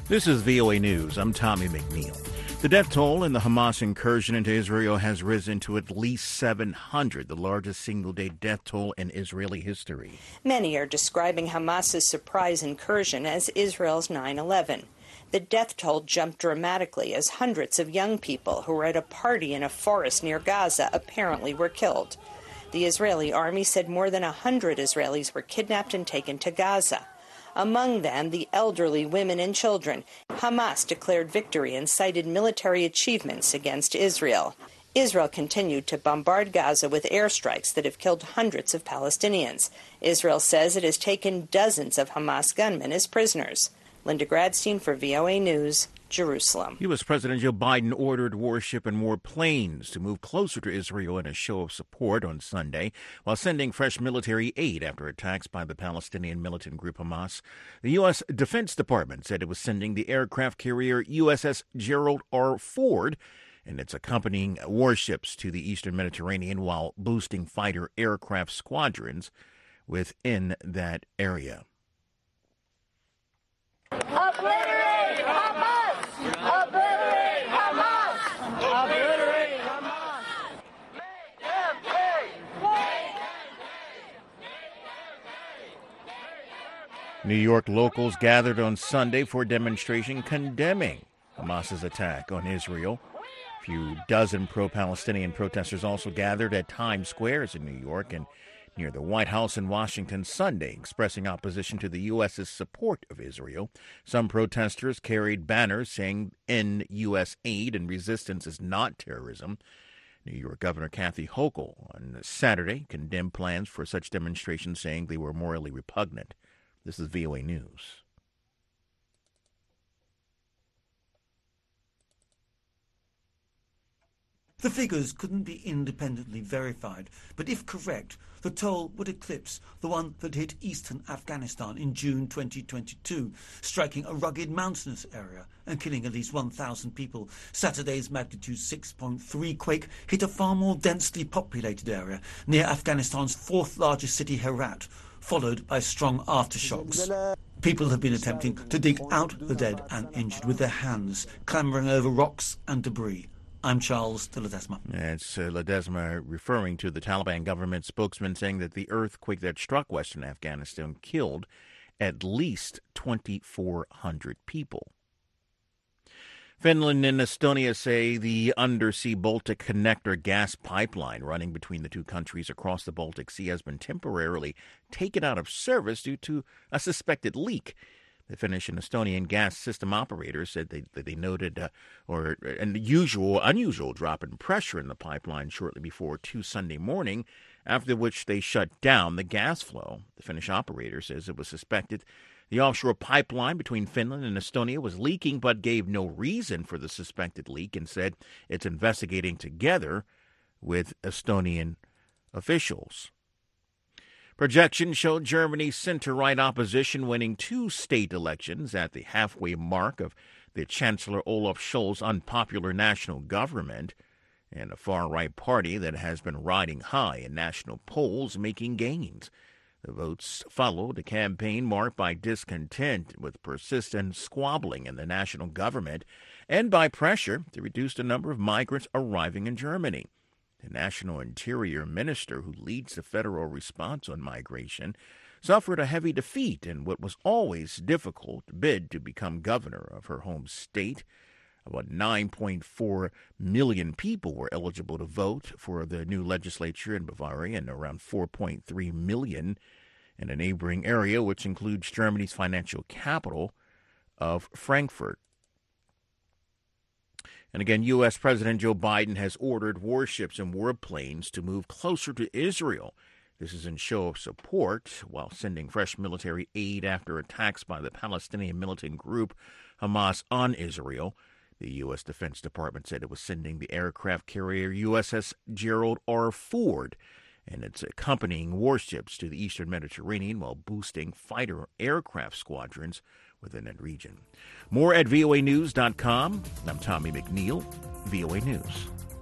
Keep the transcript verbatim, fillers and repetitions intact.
This is V O A News. I'm Tommy McNeil. The death toll in the Hamas incursion into Israel has risen to at least seven hundred, the largest single-day death toll in Israeli history. Many are describing Hamas's surprise incursion as Israel's nine eleven. The death toll jumped dramatically as hundreds of young people who were at a party in a forest near Gaza apparently were killed. The Israeli army said more than one hundred Israelis were kidnapped and taken to Gaza. Among them, the elderly, women, and children. Hamas declared victory and cited military achievements against Israel. Israel continued to bombard Gaza with airstrikes that have killed hundreds of Palestinians. Israel says it has taken dozens of Hamas gunmen as prisoners. Linda Gradstein for V O A News, Jerusalem. U S. President Joe Biden ordered warship and more planes to move closer to Israel in a show of support on Sunday, while sending fresh military aid after attacks by the Palestinian militant group Hamas. The U S. Defense Department said it was sending the aircraft carrier U S S Gerald R. Ford and its accompanying warships to the eastern Mediterranean while boosting fighter aircraft squadrons within that area. Obliterate Hamas! Obliterate Hamas! Obliterate Hamas! Make them pay! Make New York locals gathered on Sunday for a demonstration condemning Hamas's attack on Israel. A few dozen pro-Palestinian protesters also gathered at Times Square in New York and near the White House in Washington Sunday, expressing opposition to the U S.'s support of Israel. Some protesters carried banners saying end U S aid and resistance is not terrorism. New York Governor Kathy Hochul on Saturday condemned plans for such demonstrations, saying they were morally repugnant. This is V O A News. The figures couldn't be independently verified, but if correct, the toll would eclipse the one that hit eastern Afghanistan in June twenty twenty-two, striking a rugged mountainous area and killing at least one thousand people. Saturday's magnitude six point three quake hit a far more densely populated area near Afghanistan's fourth largest city, Herat, followed by strong aftershocks. People have been attempting to dig out the dead and injured with their hands, clambering over rocks and debris. I'm Charles de Ledesma. It's uh, Ledesma referring to the Taliban government spokesman saying that the earthquake that struck western Afghanistan killed at least twenty-four hundred people. Finland and Estonia say the undersea Baltic Connector gas pipeline running between the two countries across the Baltic Sea has been temporarily taken out of service due to a suspected leak. The Finnish and Estonian gas system operators said they, that they noted uh, or an usual, unusual drop in pressure in the pipeline shortly before two Sunday morning, after which they shut down the gas flow. The Finnish operator says it was suspected the offshore pipeline between Finland and Estonia was leaking, but gave no reason for the suspected leak and said it's investigating together with Estonian officials. Projections showed Germany's center-right opposition winning two state elections at the halfway mark of the Chancellor Olaf Scholz's unpopular national government, and a far-right party that has been riding high in national polls making gains. The votes followed a campaign marked by discontent with persistent squabbling in the national government and by pressure to reduce the number of migrants arriving in Germany. The National Interior Minister, who leads the federal response on migration, suffered a heavy defeat in what was always difficult bid to become governor of her home state. About nine point four million people were eligible to vote for the new legislature in Bavaria, and around four point three million in a neighboring area, which includes Germany's financial capital of Frankfurt. And again, U S. President Joe Biden has ordered warships and warplanes to move closer to Israel. This is in show of support while sending fresh military aid after attacks by the Palestinian militant group Hamas on Israel. The U S. Defense Department said it was sending the aircraft carrier U S S Gerald R. Ford and its accompanying warships to the eastern Mediterranean while boosting fighter aircraft squadrons within that region. More at V O A news dot com. I'm Tommy McNeil, V O A News.